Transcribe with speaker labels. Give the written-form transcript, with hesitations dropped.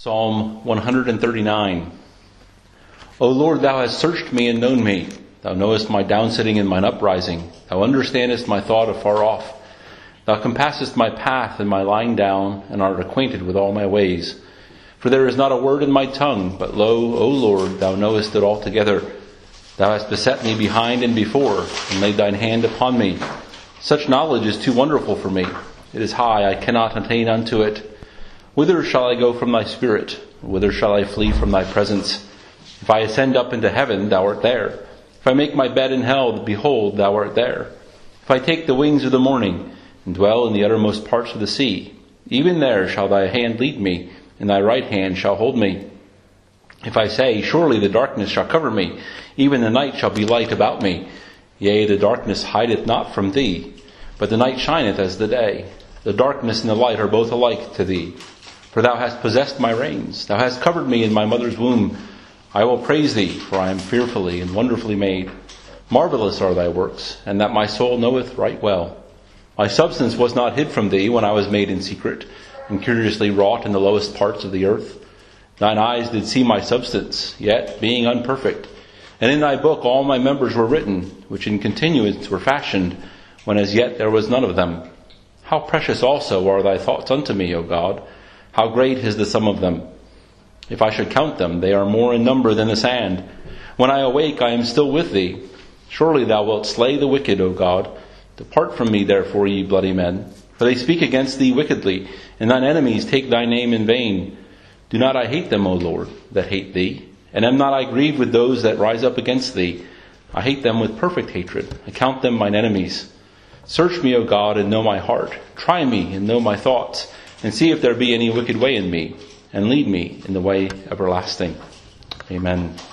Speaker 1: Psalm 139. O Lord, thou hast searched me and known me. Thou knowest my downsitting and mine uprising. Thou understandest my thought afar off. Thou compassest my path and my lying down, and art acquainted with all my ways. For there is not a word in my tongue, but lo, O Lord, thou knowest it altogether. Thou hast beset me behind and before, and laid thine hand upon me. Such knowledge is too wonderful for me. It is high, I cannot attain unto it. Whither shall I go from thy spirit? Whither shall I flee from thy presence? If I ascend up into heaven, thou art there. If I make my bed in hell, behold, thou art there. If I take the wings of the morning, and dwell in the uttermost parts of the sea, even there shall thy hand lead me, and thy right hand shall hold me. If I say, surely the darkness shall cover me, even the night shall be light about me. Yea, the darkness hideth not from thee, but the night shineth as the day. The darkness and the light are both alike to thee. For thou hast possessed my reins. Thou hast covered me in my mother's womb. I will praise thee, for I am fearfully and wonderfully made. Marvelous are thy works, and that my soul knoweth right well. My substance was not hid from thee when I was made in secret, and curiously wrought in the lowest parts of the earth. Thine eyes did see my substance, yet being unperfect. And in thy book all my members were written, which in continuance were fashioned, when as yet there was none of them. How precious also are thy thoughts unto me, O God! How great is the sum of them! If I should count them, they are more in number than the sand. When I awake, I am still with thee. Surely thou wilt slay the wicked, O God. Depart from me, therefore, ye bloody men. For they speak against thee wickedly, and thine enemies take thy name in vain. Do not I hate them, O Lord, that hate thee? And am not I grieved with those that rise up against thee? I hate them with perfect hatred. I count them mine enemies. Search me, O God, and know my heart. Try me, and know my thoughts. And see if there be any wicked way in me, and lead me in the way everlasting. Amen.